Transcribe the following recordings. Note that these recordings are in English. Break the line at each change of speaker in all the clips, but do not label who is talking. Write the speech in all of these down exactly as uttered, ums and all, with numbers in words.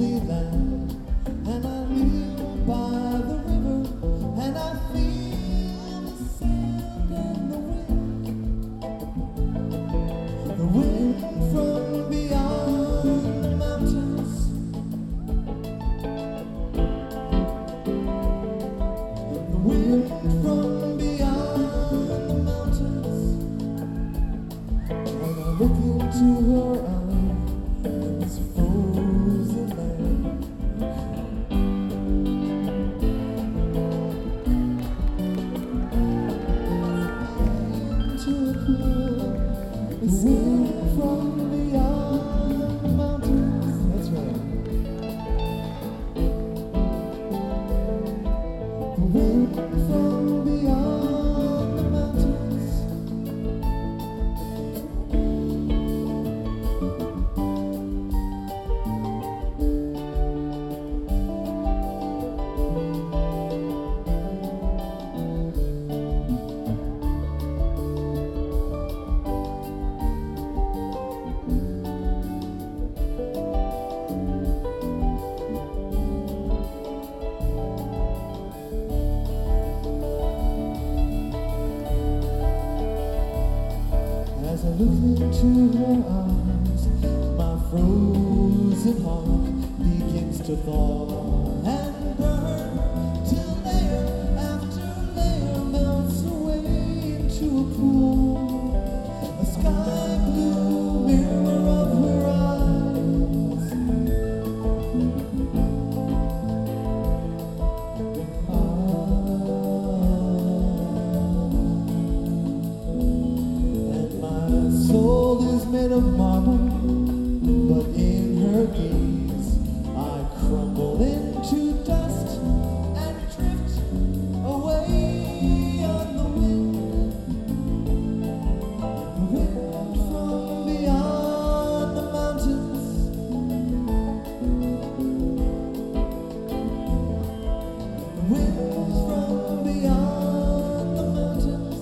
Holy Land, and I live by the river, and I feel the sand and the wind, the wind from beyond the mountains, the wind from beyond the mountains. When I look into her eyes, it's frozen land. Into a pool, the wind from beyond the mountains. That's right. The wind from beyond the mountains. As I look into her eyes, my frozen heart begins to thaw and burn till layer after layer melts away into a pool, a sky blue mirror of her eyes. Soul is made of marble, but in her gaze I crumble into dust and drift away on the wind, the wind from beyond the mountains, the wind from beyond the mountains.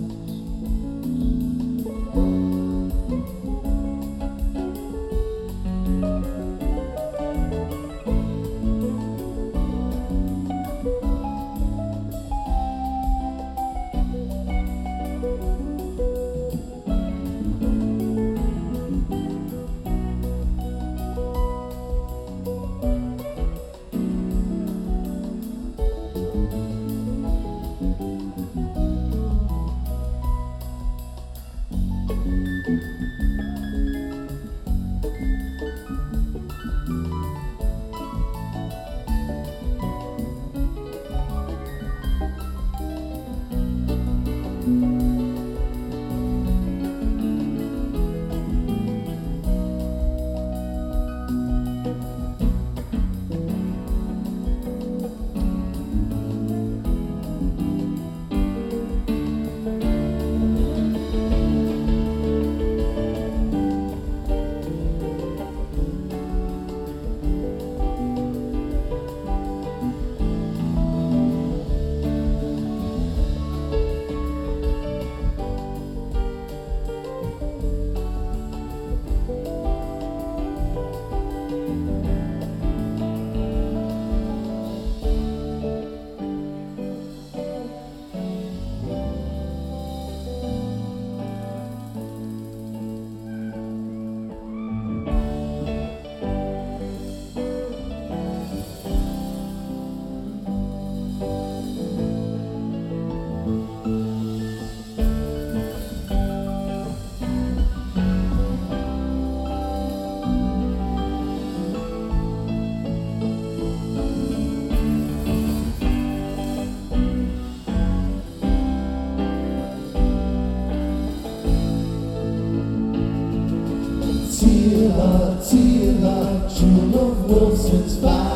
Tila, Tila, jewel of Wilson's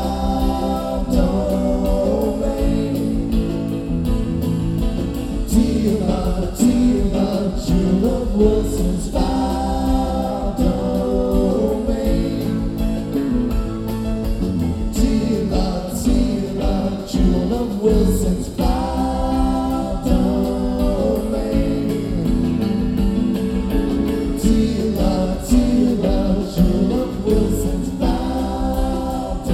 found domain. Tila, Tila, jewel of Wilson's found domain. Tila, Tila, jewel of Wilson's found domain. Tila, Tila, jewel of Wilson's found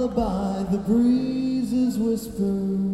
lullaby the breezes whisper.